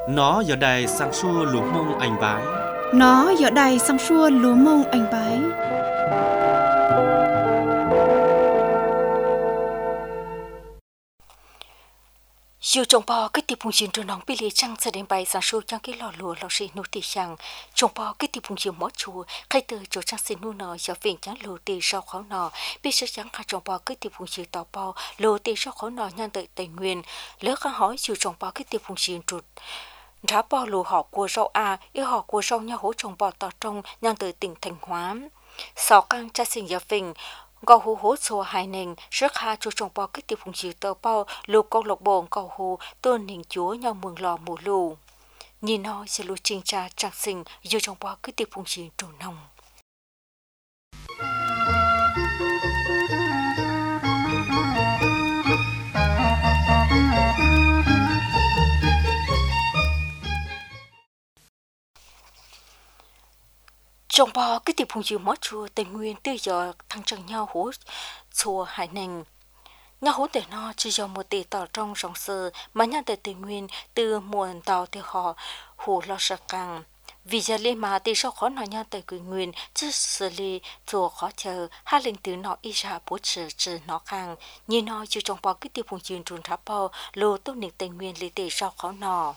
Nó giờ đây sang xua lúa mông anh bái. Nó giờ đây sang xua lúa mông anh bái. Dù trồng bò cái tiệp phùng chuyện trường nóng bị lì trăng sẽ đến bài sáng sâu trong cái lò lúa lò xì nô tì sang trồng bò cái tiệp phùng chuyện mót chùa khai từ chỗ trăng xin nô nọ cho viện trắng lúa tì sau khó nọ bị sẽ trắng khai trồng bò cái tiệp phùng chuyện tàu bò lúa tì sau khó nọ nhan tự tây nguyên lỡ khang hỏi dù trồng bò cái tiệp phùng chuyện trụt giá bò lúa họ của rau yêu họ của rau nhau hỗ trồng bò tàu trong nhan tự tỉnh Thanh Hóa sáu căng cha sinh giờ phình gò hú hố xô hai nền rất ha cho trồng bò cái tiệp phùng chiều tàu bao lục câu lộc bồn gò hú tôn nền chúa nhau mường lò mù lù nhìn nó sẽ lù trình trà trang sinh do trồng bò cái tiệp phùng chiều trù nồng. Trồng bò cái tiệp phùng chiều mót chùa tây nguyên từ giờ thăng trăng nhau hú xô hai nền nhà hỗ trợ nó chỉ do một tỷ tàu trong rong sơ mà nhà tây nguyên từ muôn tàu thì họ hồ lo sợ càng vì giờ lên mà tỷ sau khó nói nhà tây nguyên chứ xử lý chùa khó chờ hai linh từ nó ít ra bố trừ nó càng như nó chưa trong bao cái tiêu phùng truyền trùn tháp bao lô tốt nghiệp tây nguyên lý tỷ sau khó nọ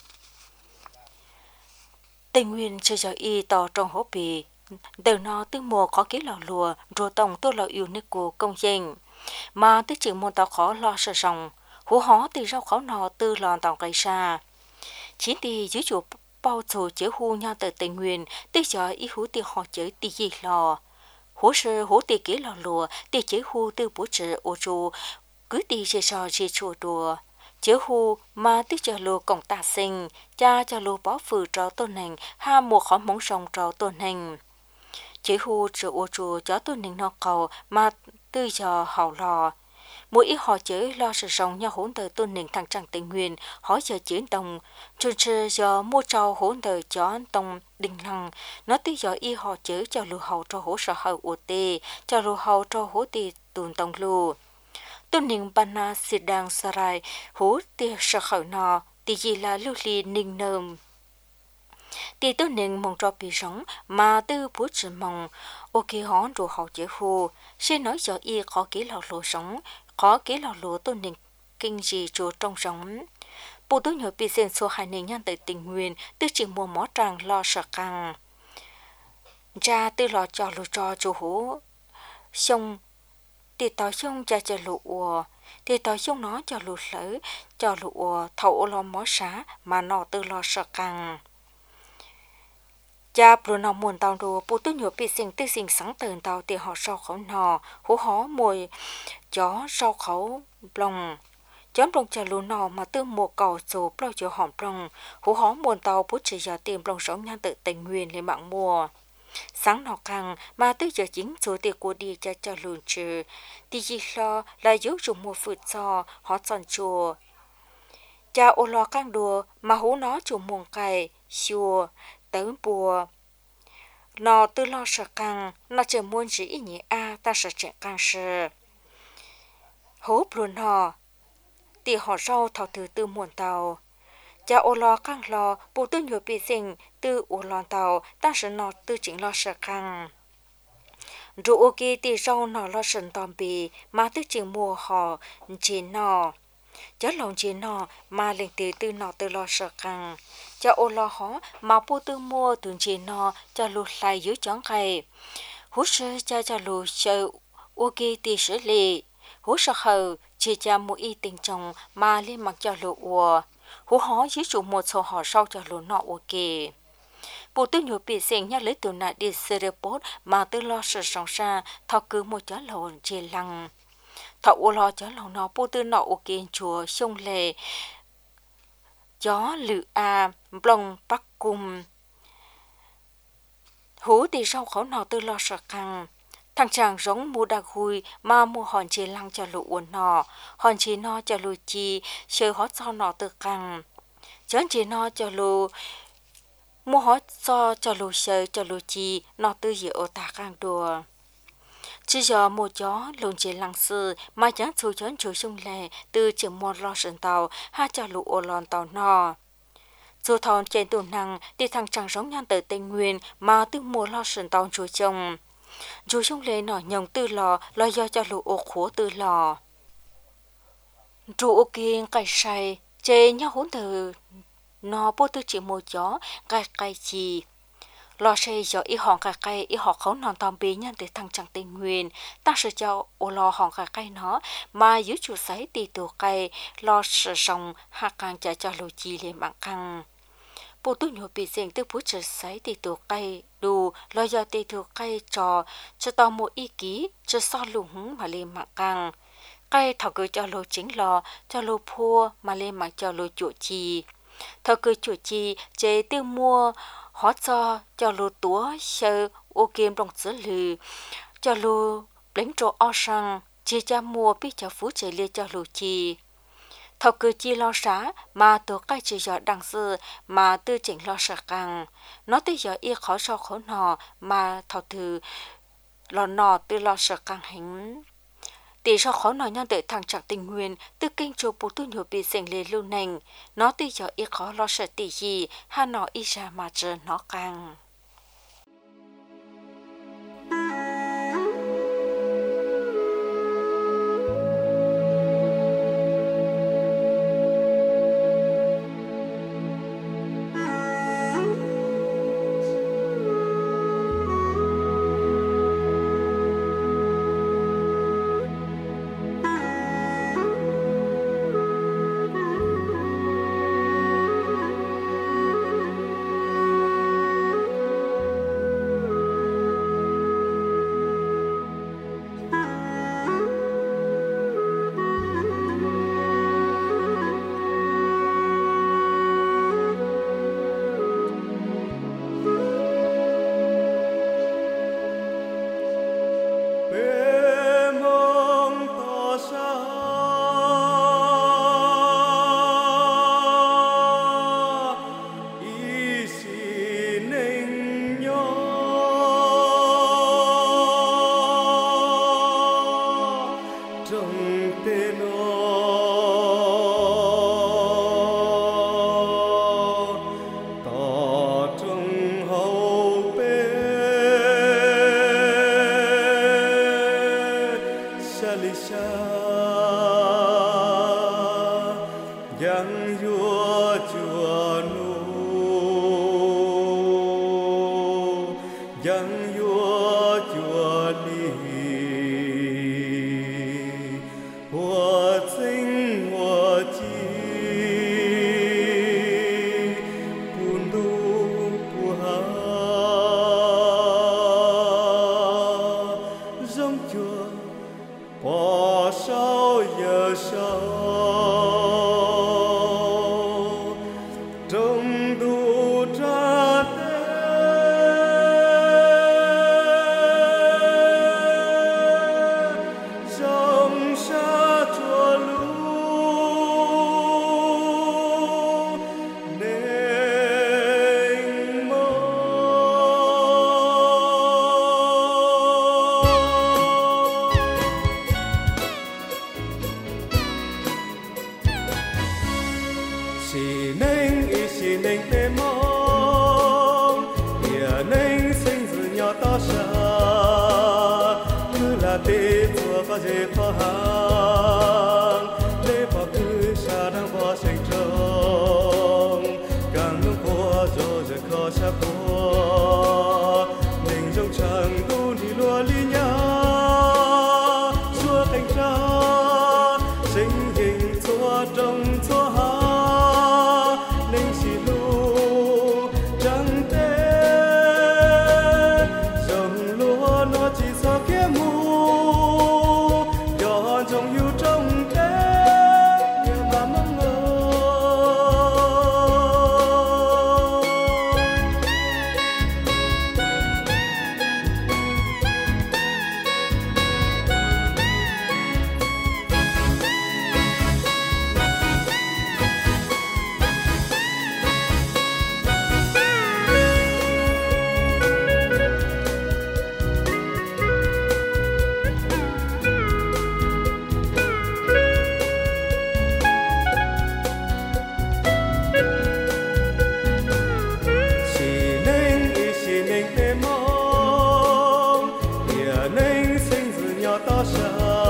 tây nguyên chưa giờ y tàu trong hố bì từ nó từ mùa có ký lò lùa rồi tổng tôi là yêu nước của công dân mà tới chuyện môn tàu khó lo sợ rồng hú hó từ rau khó nọ từ lòn tàu cây xa chỉ đi dưới chỗ bao chỗ chế hu nhau từ tây nguyên tới giờ ý hú tiền họ chế đi gì lò hú sơ hú tiền kế lò lùa tiền chế hu từ bố trợ ô chu cứ đi chơi trò chơi chùa đùa chế hu mà tới giờ lùa cổng ta sinh cha cho lùa bó phừ trò tôn hành ha mùa khó móng sông trò tôn hành chế hu trợ ô chu cho tôn hành nó cầu mà từ giờ hậu lò mỗi ít họ chế lo sự sống nhau hỗn đời tôn nền thằng trăng tây nguyên hỏi giờ chiến đồng chôn chơi giờ mua trâu hỗn đời cho tông đình lăng nó tới giờ y họ chế cho lù hậu cho hỗ sợ hậu ут cho lù hậu cho hỗ tì tùn tông lù tôn nền bana sidang sarai hỗ tì sợ hậu nọ tì gì là lưu ly ninh nơm tì tôn nền mong cho bị sống mà tư bố chỉ mong ok hón rồi họ chế hù sẽ nói cho y có kỹ lò lúa sống có kỹ lò lúa tôn nền kinh gì chỗ trong sống bộ tôi nhớ bị sen số hai nền nhân tại tình nguyên từ chỉ mua mỏ tràng lo sợ càng ra từ lò cho lúa cho chỗ hú xong thì tao xong cho lúa thì tao xong nó cho lúa lỡ cho lúa thầu lo mỏ xá mà nó từ lo sợ càng cha bữa nào muốn tàu đồ bố tôi nhớ bị sinh tư sinh sáng tờn tàu thì họ sau khẩu nò hú hó mùi chó sau khẩu lòng chấm lòng trà lúa nò mà tư một cầu số bao chiều hỏng lòng hú hó muốn tàu bố chỉ giờ tìm lòng sống nhan tự tình nguyên lên mạng mùa sáng nọ càng mà tới giờ chính số tiền của đi cho lùn trừ thì chỉ lo là giúp dùng một phút cho họ chọn chùa cha ô lo càng đùa mà hú nó chủ muồng cày chùa tới bùa nó từ lo sợ càng nó chỉ muốn gì nhỉ ta sợ trẻ càng sợ hốp luôn họ thì họ rau thảo thứ từ muôn tàu cha ô lo càng lo bố tư nhiều bị sinh từ ô lo tàu ta sợ nó từ chính lo sợ càng rồi ok thì rau nó lo sợ tòm bì mà từ chính mùa họ chỉ nó chớ lòng chỉ nó mà lên từ nó từ lo sợ càng cho ô lo hó mà bố tư mua từ chỉ nó cho lụt lại dưới chón cây hú sơ cho lụt sợ ok thì xử lý hú sợ hờ chỉ cho mỗi y tình chồng mà lên mặc cho lụt ua hú hó dưới chủ một số họ sau cho lụt nọ ok bố tư nhiều bị sinh nhắc lấy từ nãy đi sereport mà tư lo sợ sống xa thọ cứ một chó lộn chỉ lăng thọ ô lo chó lộn nó bố tư nọ ok chùa sông lề gió lự blong bắc cung hú đi sau khẩu nào tư lo sợ căng thằng chàng giống mua đa gùi mà mua hòn chỉ lăng cho lụ uốn nọ hòn chỉ no cho lụ chi chơi hót sau nọ từ căng chén chỉ no cho lụ mua hót cho lụ chơi cho lụ chi nọ tư gì ở ta căng đùa chỉ giờ một chó lùn chỉ lăng sư mà chẳng chú chón chú sung lệ từ trường một lo sườn tàu ha cho lụ ô lon tàu nọ dù thon trên tù năng thì thằng chẳng sống nhan tới Tây Nguyên mà từ mùa lo sườn tàu chùa chồng. Dù chúng lên nọ nhồng tư lò lo do cho lũ ô khổ tư lò. Rủ ô kiên cài say chế nhau hốn từ nó bố tư chỉ mùa gió cài chì. Lo xây cho ý hòn cài ý họ khấu non tòm bí nhân tới thằng chẳng Tây Nguyên. Ta sẽ cho ô lo hòn cài nó mà dưới chủ sấy tì tù cài lo sử sông hạ càng cho lũ chi lên mạng căng. Bộ tu nhổ bị diện từ phút trở sấy tì tù cài đủ lo do tì tù cài cho tao một ý ký cho so lũ hứng mà lên mạng căng. Cài thảo cứ cho lô chính lò cho lô phua mà lên mạng cho lô chủ chi. Thảo cứ chủ chi chế tiêu mua hóa cho lô túa sơ ô kim trong giữa lừ cho lô đánh trộn o sang chỉ cho mua biết cho phú chế liệt cho lô chi. Thảo cứ chi lo xá mà tổ cái chỉ cho đăng sư mà tư chỉnh lo sợ càng. Nó tư giờ y khó so khổ nọ mà thảo thử lo nọ tư lo sợ càng hình. Tỷ do khó nói nhân tới thằng trạng Tình Nguyên từ kinh chỗ bố tu nhổ bị dành lên lưu nành. Nó tư giờ y khó lo sợ tỷ gì hà nó y ra mà chờ nó càng. trong yêu trong cho to sa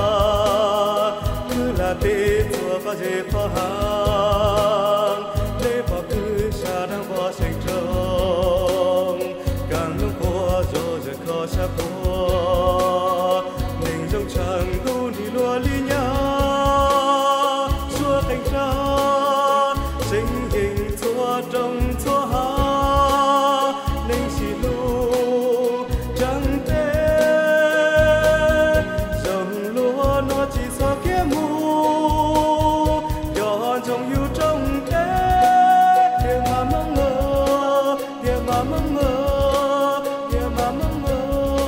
cứ là tê chùa có gì khó hàng lê bỏ cứ sa đang bỏ sinh trong càng lúc qua rồi giờ khó sa qua mình trong chẳng tu đi lúa li nhá xua thành ra sinh hình xua trong xua ha nên xì lu chẳng thế dòng lúa nó chỉ so kia mù gió trong yêu trong thế để mà mong ngờ để mà mong ngờ để mà mong ngờ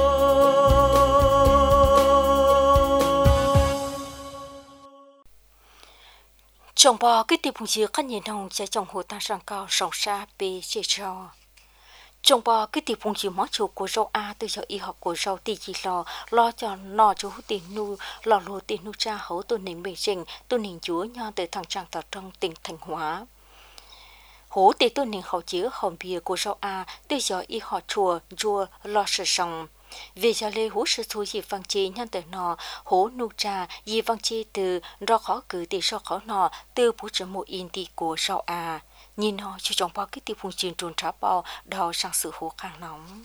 trồng bò cái tiệm phùng dừa các nhà nông sẽ trồng hồ tăng sang cao sòng sa bê chế rau trồng bò cái tiệm phùng dừa món chủ của rau a từ giờ y học của rau tì gì lo cho nọ chú tiền nu lò lúa tiền nu cha hấu tôi nền bề trình tôi nền chúa nho từ thằng trang tàu trong tỉnh Thanh Hóa hố tiền tôi nền hậu chứa hồng bìa của rau a từ giờ y họ chùa lo sử sòng vì giờ lê hú sư thu gì văn chi nhân từ nọ hố nu cha gì văn chi từ do khó cử từ so khó nọ từ bố trợ một in đi của rau a nhìn nó cho chồng bao cái tiêu phun truyền trồn trả bao đào sang sự hố càng nóng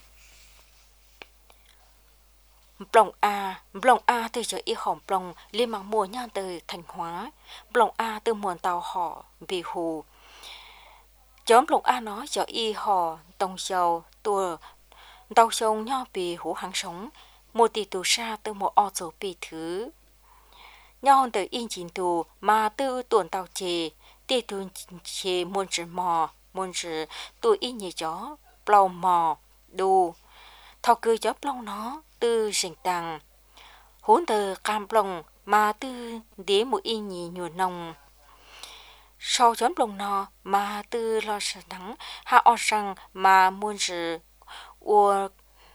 Blong A từ giờ y hỏng blong liên mang mùa nhan từ Thanh Hóa Blong A từ muôn tàu họ bị hù chóm Blong A nó giờ y họ tông dầu tua tàu sông nho bị hú hàng sống một tỷ tù xa từ một ô dấu bị thứ nho từ in chín tù mà từ tuần tàu chê tỷ tuần chê muôn chữ tù in nhẹ chó plau mò đu thọ cư chó plau nó từ rình tàng hốn từ cam plong mà từ đế một in nhì nhuồn nồng sau chón plong nó mà từ lo sợ nắng hạ o sang mà muôn chữ ua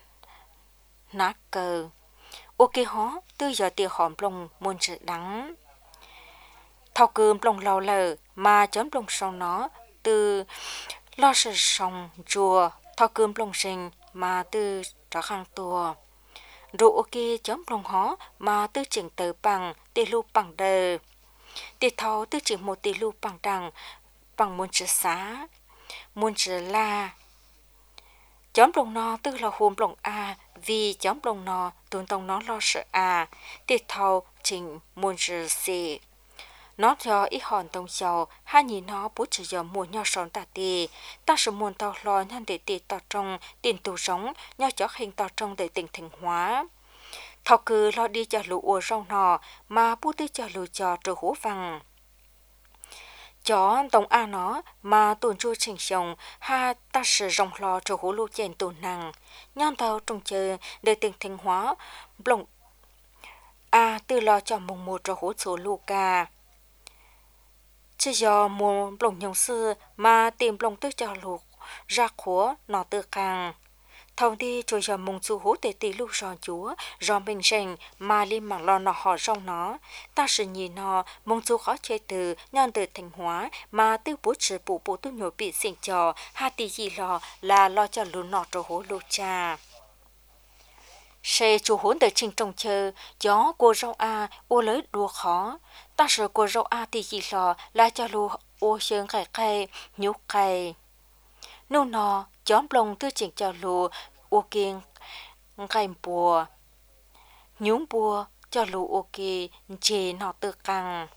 nát cờ ok hó từ giờ tiệc hòm plong muôn chữ đắng thao cơm plong lao lờ mà chón plong sau nó từ lo sợ sòng chùa thao cơm plong sinh mà từ trở hàng tua rồi ok chón plong hó mà từ chỉnh tờ bằng tê lu bằng đờ tê thao từ chỉnh một tê lu bằng đằng bằng muôn chữ xá muôn chữ la chóm plong nó tức là hôm plong a vì chóm plong nó tuần tông nó lo sợ a tê thao chỉnh muôn chữ c nó cho ít hòn tông dầu hai nhìn nó bố chỉ giờ mùa nho sòn tà tì ta sử muôn tàu lo nhân để tì tàu trong tiền tù sống nho cho hình tàu trong để tỉnh Thanh Hóa thọ cử lo đi cho lũ ua rau nọ mà bố tư cho lũ cho trừ hố vàng chó tông a nó mà tuần chua trình sống ha ta sử rong lo trừ hố lũ chèn tuần năng nhân tàu trong chờ để tỉnh Thanh Hóa blong a từ lo cho mùng một trừ hố số lũ ca chỉ do mua blong nhung sư mà tìm blong tư cho lục ra khóa nọ tư càng thầu đi cho giờ mùng su hú để tì lúc giò chúa giò mình sinh mà liên mạng lo nọ họ trong nó ta sự nhìn nó mùng su khó chơi từ nhân từ Thanh Hóa mà tư bố trừ bộ tư nhồi bị sinh trò ha tì gì lo cho lũ nọ cho hú lô cha xe chủ hốn để trình trồng chờ gió của rau a ô lấy đua khó ta sợ của rau a thì gì là cho lù ô sơn cày nhúc cày nô nọ chóm lông tư chỉnh cho lù ô kiêng cày bùa nhúng bùa cho lù ô kì chê nọ tư căng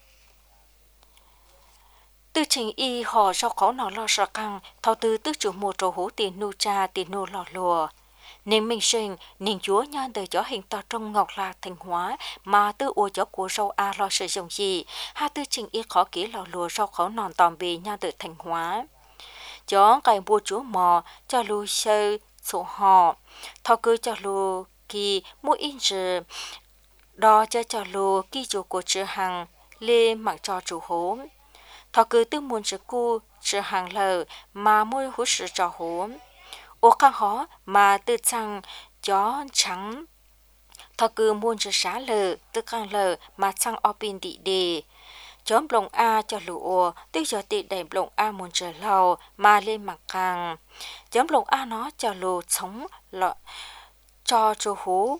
tư trình y họ sau khó nọ lo sợ căng thao tư tư chủ một trò hú tiền nu cha tiền nu lò lùa nên mình sinh nên chúa nhan từ chó hình to trong ngọc lạc Thanh Hóa mà tư ua chó của rau a lo sử dụng gì ha tư trình y khó kỹ lò lùa sau khẩu nòn tòm bì nhan từ Thanh Hóa chó cày bua chúa mò cho lù sơ sổ họ thọ cứ cho lù kỳ mua in rừ đo cho lù kỳ chủ của chữ hàng lê mặc cho chủ hố thọ cứ tư muốn chữ cu chữ hàng lờ mà mua hú sự cho hố ô khang hó mà tư chăng chó trắng thọ cứ muốn chữ xá lờ tư khang lờ mà chăng ở bên địa đề chóm blong a cho lụa tư giờ tị đẩy blong a muốn trở lầu mà lên mặt càng chóm blong a nó cho lụa sống lọ cho chú hú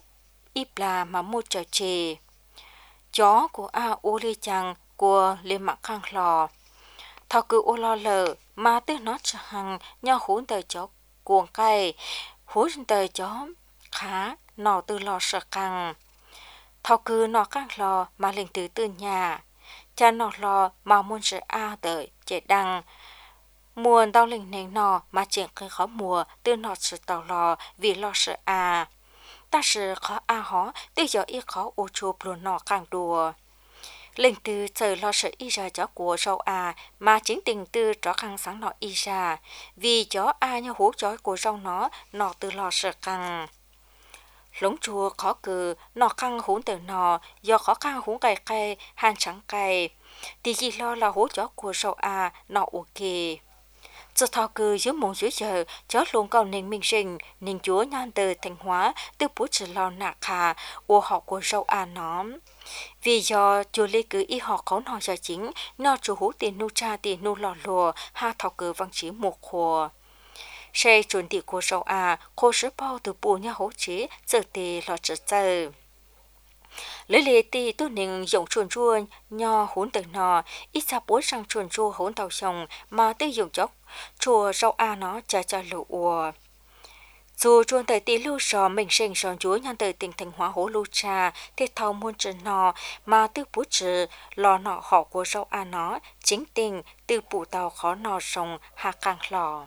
ít là mà mua trở chè chó của a ô li chàng của lên mặt khang lò thọ cứ ô lo lờ mà tới nó chẳng nhau hốn tờ chó cuồng cay hốn tờ chó khá nọ từ lò sợ căng thọ cứ nọ căng lò mà lên từ nhà cha nọ lò mà muốn sợ a đợi chạy đăng muôn đau linh nền nọ mà chuyện cái khó mùa từ nọ sợ tàu lò vì lo sợ a ta sợ khó a hó từ giờ y khó ô chụp luôn nọ càng đùa linh từ trời lo sợ y ra chó của sâu a mà chính tình từ chó khăn sáng nọ y ra vì chó a nhau hú chó của sâu nó từ lo sợ căng lống chùa khó cử nọ khăn hú từ nọ do khó khăn hú cày cày han trắng cày thì chỉ lo là hú chó của sâu a nọ ok giờ thọ cử dưới mông dưới giờ chó luôn cầu nên minh sinh nên chúa nhan từ Thanh Hóa từ bút chỉ lo nạc hà ô họ của sâu a nó vì do chùa lê cứ y họ khấu nọ giờ chính nó chủ hú tiền nu cha tiền nu lò lùa ha thọ cử văn chí một khổ xe chuẩn thị của sâu a khô sứ bao từ bù nhà hố chế giờ tì lò trở giờ lấy lệ tì tôi nên dùng chuồn chuồn nho hốn từ nọ ít xa bố sang chuồn chua hốn tàu sông mà tôi dùng chốc chùa sâu a nó cha lộ ùa dù chuồn tới tì lưu sò mình sinh sòn chúa nhan tới tỉnh Thanh Hóa hố lưu cha thì thầu muôn trần nọ mà tôi bố trừ lò nọ họ của sâu a nó chính tình từ bù tàu khó nọ sông hạ càng lò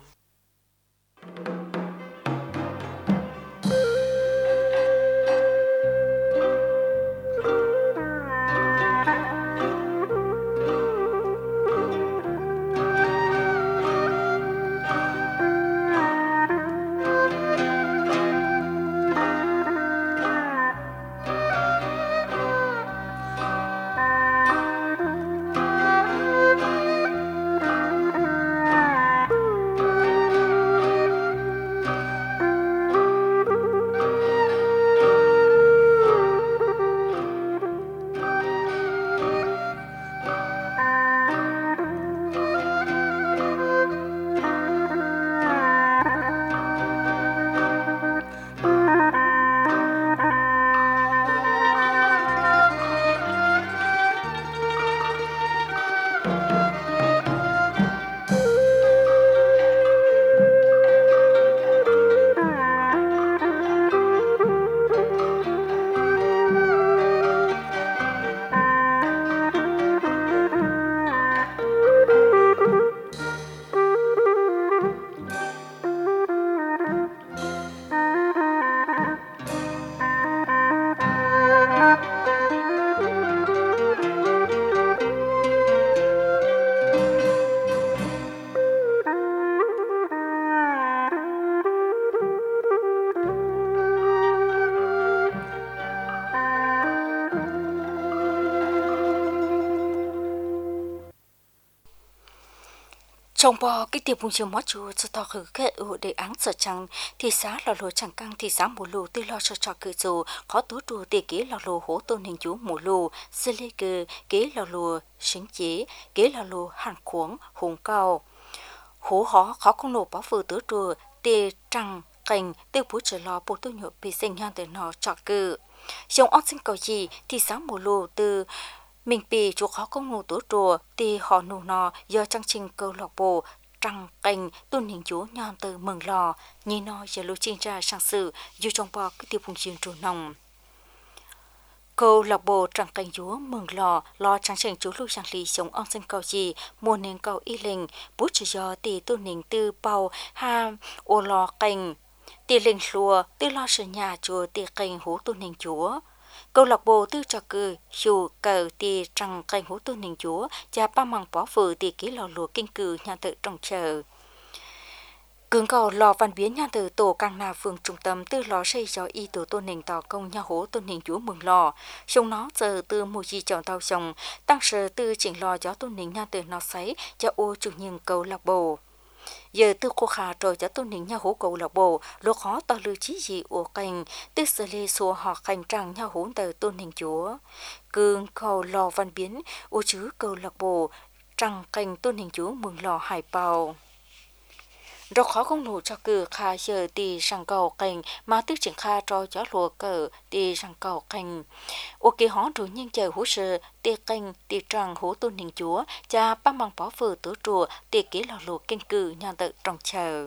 trong bò cái tiệp bùng chiều mót chùa cho tao khử cái ưu để áng sợ chẳng thì xá là lô chẳng căng thì xá mù lù tư lo sợ trò cử dù khó tú trù để kế là lô hố tôn hình chú mù lù sư lê cờ kế là lô sinh chế kế là lô hàn khuống hùng cao hố hó khó không nổ bó phừ tứ trù tê trăng cành tê bú trở lo bộ tôi nhộp bị sinh nhan từ nó trò cử dòng ớt sinh cầu gì thì xá mù lù từ mình bị chú khó công nụ tố trùa thì họ nụ nọ do chương trình câu lạc bộ trăng cành tôn hình chú nhon từ mừng lò nhìn nó giờ lưu trình ra sang sự dù trong bò cái tiêu phùng chuyên trù nồng câu lạc bộ trăng cành chú mừng lò lo chương trình chú lưu sang lì sống ông sinh cầu gì mùa nên cầu y linh bút chỉ do tỷ tôn hình tư bầu ha ô lò cành tỷ linh lùa tư lo sự nhà chùa tỷ cành hú tôn hình chúa câu lạc bộ tư trò cử dù cờ tì trăng cành hú tôn hình chúa và ba măng bó phử tì ký lò lùa kinh cử nhà tự trong chờ cường cầu lò văn biến nhà tự tổ càng là phường trung tâm tư lò xây cho y tổ tôn hình tỏ công nhà hố tôn hình chúa mừng lò xong nó giờ từ mùa gì chọn tàu sông tăng sở tư chỉnh lò gió tôn hình nhà tự nó sấy cho ô chủ nhân câu lạc bộ giờ tư khô khả rồi cho tôn hình nhà hố cầu lạc bộ lúc khó tao lưu chí gì ổ cành tư sở lê xua họ cành trăng nhà hố tờ tôn hình chúa cường cầu lò văn biến ô chứ cầu lạc bộ trăng cành tôn hình chúa mừng lò hải bào rồi khó không đủ cho cử khai giờ đi sang cầu cảnh mà tức triển khai cho gió lùa cờ đi sang cầu cảnh ok họ rồi nhân chờ hú sự đi cảnh đi trăng hú tôn hình chúa cha ba mang bỏ vừa tứ chùa đi kỹ lò lùa kinh cử nhà tự trong chờ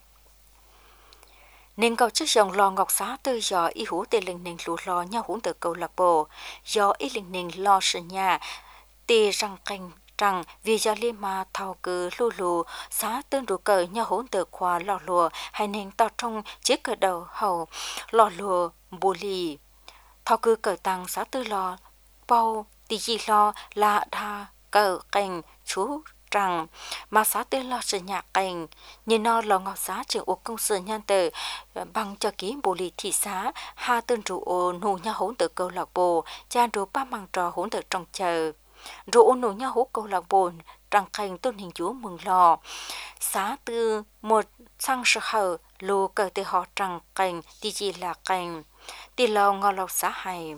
nên cầu chức dòng lò ngọc xá tư do y hú tê linh nền lụa lò nhau hú từ cầu lạc bộ do y linh nền lo sự nhà tê răng canh rằng vì do li mà thao cử lù lù xá tương đủ cờ nhau hú từ khoa lò lùa hay nên tao trong chiếc cờ đầu hầu lò lùa bù lì thao cử cờ tăng xá tư lò bao tì gì lo là đa cờ canh chú rằng mà xã tên lo sự nhạc cảnh nhìn nó lo ngọc xã trường ô công sự nhân tử bằng cho ký bồ lì thị xã ha tên rượu ô nụ nha hỗn tự câu lạc bộ cha rượu ba mang trò hỗn tự trong chờ rượu ô nụ nha hỗn câu lạc bộ rằng cảnh tôn hình chúa mừng lò xã tư một sang sự hở lù cờ từ họ rằng cảnh thì chỉ là cảnh thì lo ngò lọc xã hay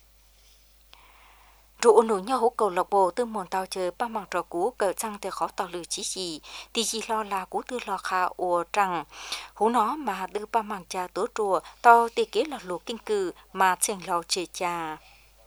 rượu nổi nhau hú cầu lộc bộ từ mòn tàu chờ ba mảng trò cũ cờ trăng từ khó tàu lử chỉ gì thì chỉ lo là cú tư lo khá ồ trăng hú nó mà đưa ba mảng trà tố chùa tàu thì kế là lục kinh cử mà chèn lò chè trà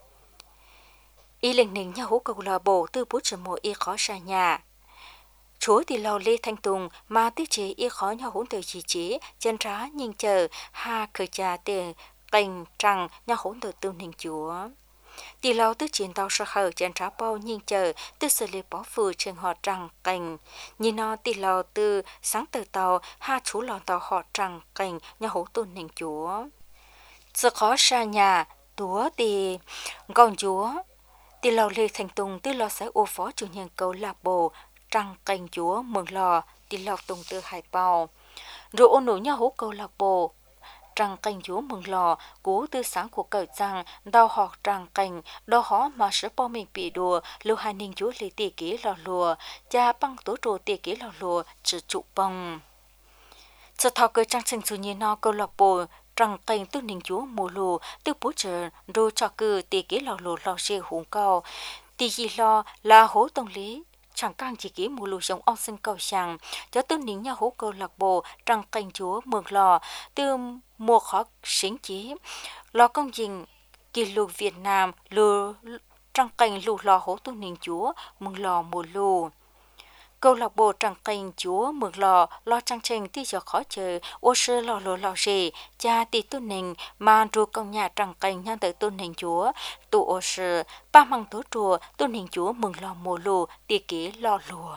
y lệnh nền nhau hú cầu lộc bộ từ bút chữ mộ y khó xa nhà chúa thì lò lê thanh tùng mà tiết chế y khó nhau hú từ chỉ chế chân trá nhìn chờ ha khởi trà từ cành trăng nhau hú từ tương hình chúa tỷ lâu tức chiến tàu sơ hở trên trá bao nhìn chờ từ xử lý bỏ phù trên họ trăng cành nhìn nó tỷ lâu từ sáng từ tàu ha chú lò tàu họ trăng cành nhà hố tôn hình chúa sự khó xa nhà túa thì gòn chúa tỷ lâu lê thành tùng từ lò sẽ ô phó chủ nhân cầu lạc bộ trăng cành chúa mừng lò tỷ lâu tùng từ hải bao rồi ôn nổi nhà hố cầu lạc bộ trăng cành chúa mừng lò cú tư sáng của cờ rằng đau họ trăng cành đau họ mà sẽ bao mình bị đùa lưu hai ninh chúa lấy tỉ ký lò lùa cha băng tố trù tỉ ký lò lùa chỉ trụ bông sự thọ cơ trăng sinh chủ nhiên nó câu lạc bộ trăng cành tư ninh chúa mù lù tư bố trợ rồi cho cử tỉ ký lò lùa lò xê hùng cao tỉ gì lo là hố tông lý chẳng càng chỉ ký mù lù giống ông sinh cầu sàng cho tư ninh nhà hố câu lạc bộ trăng cành chúa mừng lò tư mua khó sinh chí lò công trình kỷ lục Việt Nam lù trăng cành lù lò hố tu ninh chúa mừng lò mùa lù câu lạc bộ trăng cành chúa mừng lò lo trăng trình tí giờ khó chờ ô sư lò lò lò rì cha tí tu ninh mà ru công nhà trăng cành nhân tự tu ninh chúa tu ô sư ba măng tố chùa tu ninh chúa mừng lò mùa lù tí ký lò lùa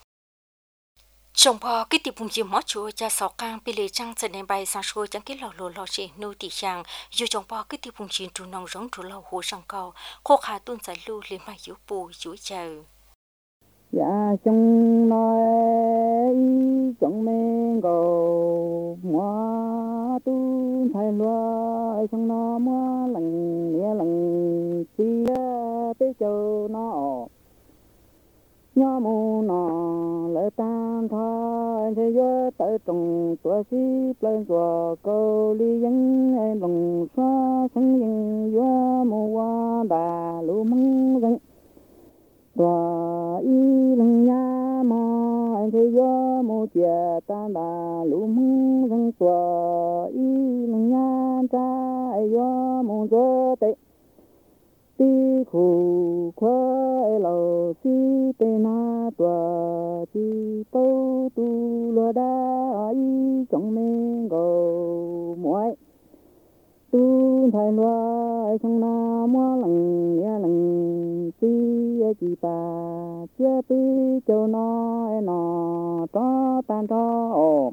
trong bò cái tiệp vùng chim mót chúa cha sáu cang bị lệ trăng sẽ nên bay sang xuôi chẳng cái lò lò lò chỉ nuôi tỉ sang dù trong bò cái tiệp vùng chim trù nòng giống trù lò hồ sang cao khô khá tuôn giải lưu lên mai yếu bù yếu chờ dạ trong nói trong men cầu mua tu thay loa trong nó mua lần nia lần chia tới châu nó nhớ mù nọ lỡ tan thôi thế giới tới trồng tua xí lên chùa câu ly dân ai lòng xóa sân dân gió mù qua đà lũ măng dân tua y lần nhà mò anh thế gió mù chia tan đà lũ măng dân tua y lần nhà cha gió mù gió tệ ti khu khoe lầu si tê na tua ti tâu tu lúa đá y trong men gầu muối tu thay loa trong na mua lần nia lần ti chỉ ta chia ti châu nó to tan to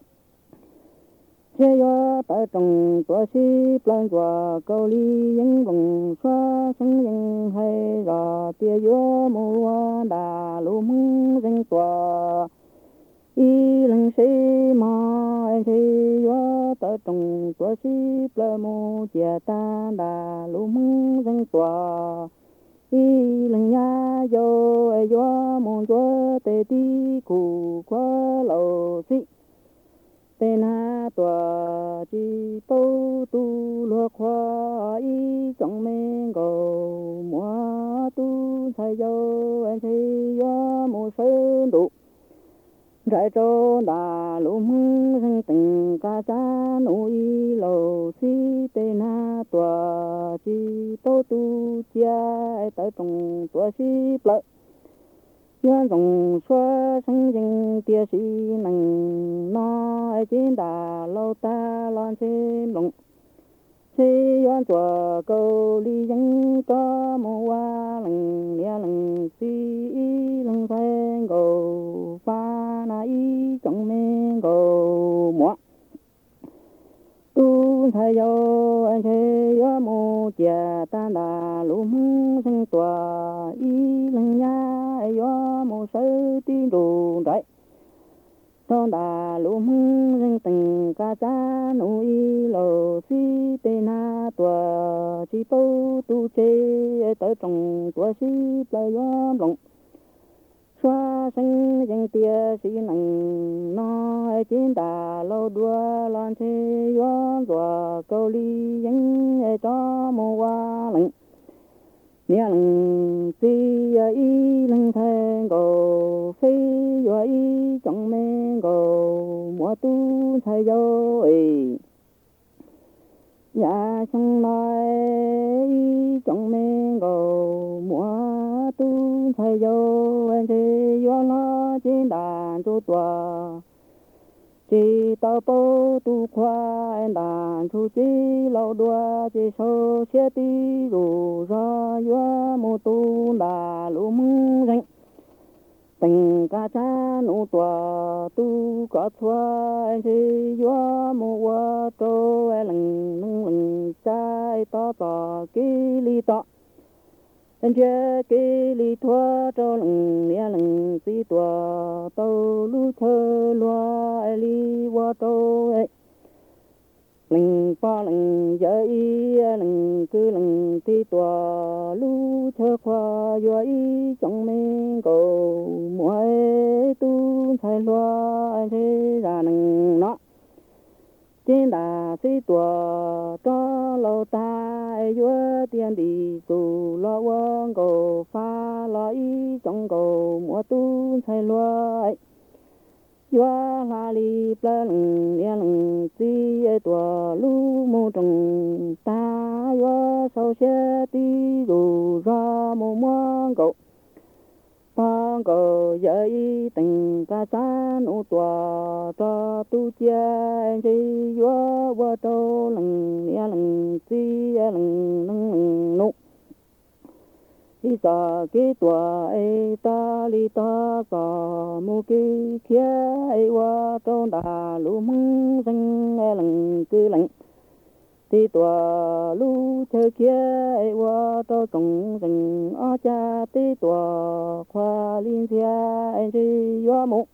chế gió tại trồng tua xí plan tua câu ly những vùng xóa sân dân hay gò tia gió mùa đà lũ măng dân tua y lần xí mà anh thấy gió tại trồng tua xí plan mù chia ta đà lũ măng dân tua y lần nhà gió mùa gió tê ti cụ qua lầu xí tên ha tua chi tâu tu lúa khoa y trong men cầu mua tu thay dâu anh thấy gió mùa sơn đủ rải trâu đà lũ mưng rừng từng ca cha núi lầu si tê na tua chi tô tu chia tới trong tua si lợ yuan rong xóa sinh dinh tia si nằng nó trên đà lâu ta loan trên lồng si yuan chùa câu ly dân có mùa hoa lần lia lần si lần thay cầu pha na y trong men cầu mua tu thay yo anh chơi yo mô chia ta đà lũ mưng sinh tòa y lần nha yo mô sơ tin đồ đại son đà lũ mưng sinh tình ca cha núi lầu si tê na tòa chi bố tu chê tới trong tòa si plei yo rộng xóa sinh dân tia si nằng nó trên đà lâu đua loan chê yo rùa câu ly dân cho mô hoa lạnh nia lạnh si y lạnh thay cầu phi yo y trong men cầu mùa tu thay yo nhà sông nói trong men cầu mùa tu thay yo anh thì yo lo trên đàn chu tòa chỉ tao bố tu khoa anh đàn chu chỉ lâu đua chỉ số xe tí rủ ra yo mô tu đà lũ mưng ranh tình ca cha nụ tòa tu có thua anh thì yo mô qua trô anh lần trái to to kí li to anh chơi kí li thua trô lần nia lần si tòa tàu lú thơ loa ai li qua trô ấy lần pa lần giờ y lần cứ lần ti tòa lú thơ khoa yo y trong men cầu muối tu thay loa anh thế ra nằng nó trên đà si tòa cho lâu ta yo tiền đi tu lo quang cầu pha lo y trong cầu muối tu thay loa yo la li pla leng lia leng si tua lu mo trong ta yo sau xe ti ru ra mo mo cầu pang cầu dây tình ca sa nu tua cho tu chia chi yo wa to leng lia leng si leng leng nu đi sa cái tua ai ta li ta sa mu cái kia ai wa trong đà lũ mưng răng lần cứ lạnh đi tua lũ chơi kia ai wa trong trồng rừng ở cha đi tua khoa liên thia ai đi wa mu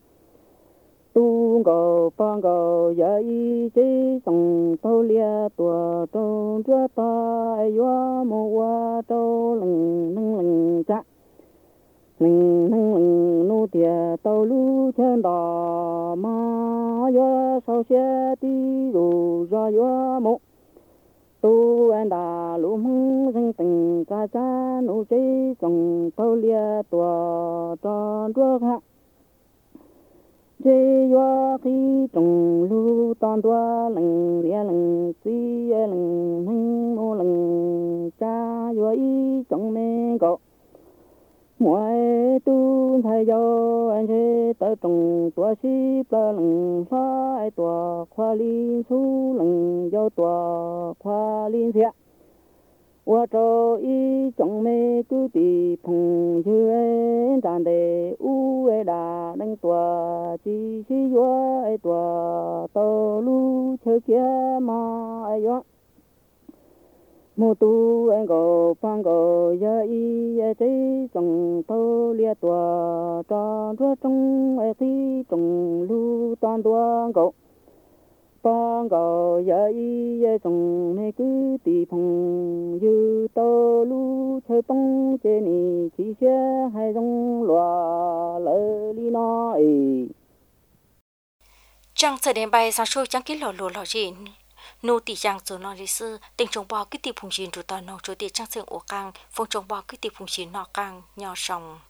tu cầu pang cầu dạy chỉ sòng tàu lia tua trong chúa ta yo mo wa tàu leng leng cha leng nu tia tàu lu chân đò ma yo sau xe ti ru ra yo mo tu anh đà lũ mưng sinh tình ca cha nu chỉ sòng tàu lia tua trong chúa ha chế yo khi trồng lu toàn tua lần lia lần si lần hưng mô lần cha yo y trong mê cọ mỗi tu thay yo anh chế tới trồng tua si pla lần phá tua khoa liên su lần yo tua khoa liên thiệt wa cho y trong mê cứ tì phùng chư đàn đề u đà đánh tua chi chi yo tua tàu lu chơi kia mà yo mô tu anh go pang go ya y chế trong tàu lia tua tròn chúa trong thi trong lu toàn tua go pang cầu dạy trong mê cứ tì phong như tàu lu chơi bóng trên nì chỉ xe hay trong loa lỡ li nói trong thời điểm bay sáng sôi chẳng kỹ lò lò gì nô tì giang rồi nói đi sư tình trong bao cái tì phong chín rồi tao nô cho tì trang sinh ổ cang phong trong bao cái tì phong chín nọ cang nhỏ sòng